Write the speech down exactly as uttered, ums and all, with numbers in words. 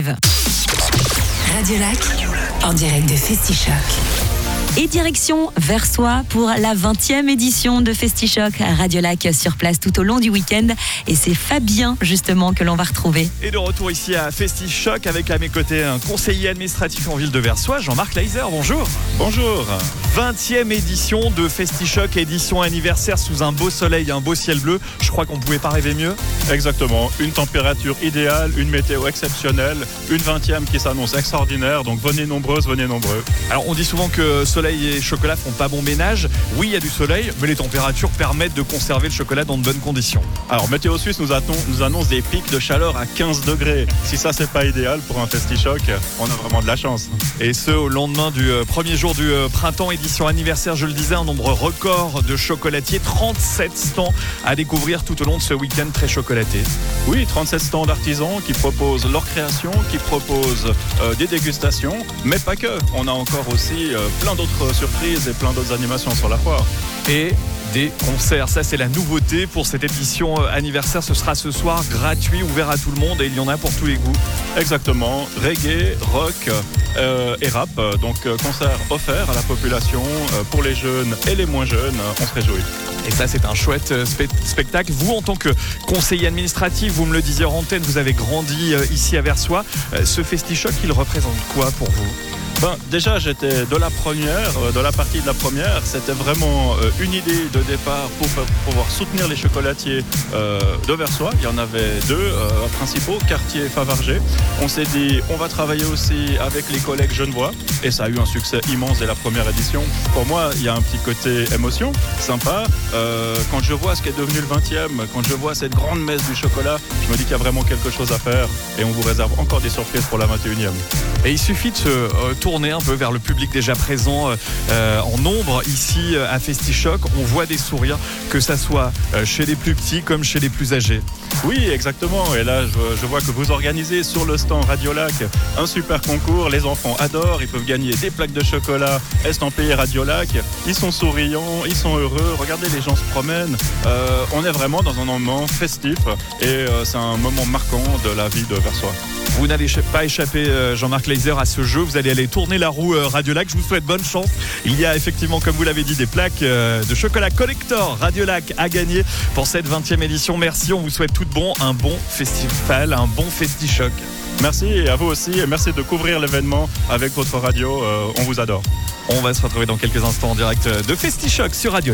Radio Lac, en direct de FestiChoc. Et direction Versoix pour la vingtième édition de FestiChoc. Radio Lac sur place tout au long du week-end. Et c'est Fabien, justement, que l'on va retrouver. Et de retour ici à FestiChoc avec à mes côtés un conseiller administratif en ville de Versoix, Jean-Marc Leiser. Bonjour. Bonjour. vingtième édition de FestiChoc, édition anniversaire sous un beau soleil et un beau ciel bleu. Je crois qu'on ne pouvait pas rêver mieux. Exactement. Une température idéale, une météo exceptionnelle, une vingtième qui s'annonce extraordinaire. Donc venez nombreuses, venez nombreux. Alors on dit souvent que soleil et chocolat font pas bon ménage. Oui, il y a du soleil, mais les températures permettent de conserver le chocolat dans de bonnes conditions. Alors Météo Suisse nous, attend, nous annonce des pics de chaleur à quinze degrés. Si ça c'est pas idéal pour un FestiChoc, on a vraiment de la chance. Et ce au lendemain du euh, premier jour du euh, printemps, édition anniversaire, je le disais, un nombre record de chocolatiers, trente-sept stands à découvrir tout au long de ce week-end très chocolaté. Oui, trente-sept stands d'artisans qui proposent leur création, qui proposent euh, des dégustations, mais pas que. On a encore aussi euh, plein d'autres surprises et plein d'autres animations sur la foire. Et des concerts, ça c'est la nouveauté pour cette édition anniversaire. Ce sera ce soir gratuit, ouvert à tout le monde et il y en a pour tous les goûts. Exactement, reggae, rock euh, et rap. Donc euh, concert offert à la population euh, pour les jeunes et les moins jeunes. On se réjouit. Et ça c'est un chouette spe- spectacle. Vous en tant que conseiller administratif, vous me le disiez en antenne, vous avez grandi euh, ici à Versoix. Euh, ce FestiChoc, il représente quoi pour vous ? Ben, déjà, j'étais de la première, de la partie de la première. C'était vraiment une idée de départ pour, pour pouvoir soutenir les chocolatiers euh, de Versoix. Il y en avait deux euh, principaux, Cartier et Favarger. On s'est dit, on va travailler aussi avec les collègues genevois. Et ça a eu un succès immense dès la première édition. Pour moi, il y a un petit côté émotion, sympa. Euh, quand je vois ce qui est devenu le vingtième, quand je vois cette grande messe du chocolat, je me dis qu'il y a vraiment quelque chose à faire. Et on vous réserve encore des surprises pour la vingt et unième. Et il suffit de se euh, tourner un peu vers le public déjà présent euh, en nombre ici euh, à FestiChoc. On voit des sourires, que ça soit euh, chez les plus petits comme chez les plus âgés. Oui, exactement. Et là, je, je vois que vous organisez sur le stand Radio Lac un super concours. Les enfants adorent. Ils peuvent gagner des plaques de chocolat estampillées Radio Lac. Ils sont souriants, ils sont heureux. Regardez, les gens se promènent. Euh, on est vraiment dans un moment festif et euh, c'est un moment marquant de la vie de Versoix. Vous n'allez pas échapper, euh, Jean-Marc Leiser, à ce jeu. Vous allez aller tourner la roue euh, Radio Lac. Je vous souhaite bonne chance. Il y a effectivement, comme vous l'avez dit, des plaques euh, de chocolat collector Radio Lac à gagner pour cette vingtième édition. Merci. On vous souhaite tout de bon, un bon festival, un bon FestiChoc. Merci et à vous aussi. Et merci de couvrir l'événement avec votre radio. Euh, on vous adore. On va se retrouver dans quelques instants en direct de FestiChoc sur Radio.